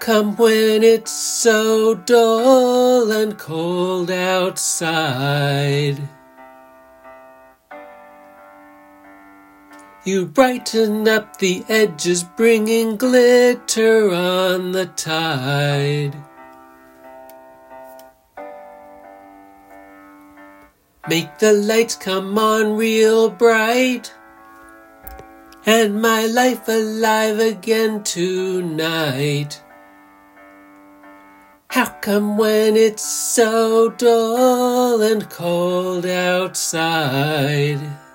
come when it's so dull and cold outside? You brighten up the edges, bringing glitter on the tide. Make the lights come on real bright, and my life alive again tonight. How come when it's so dull and cold outside?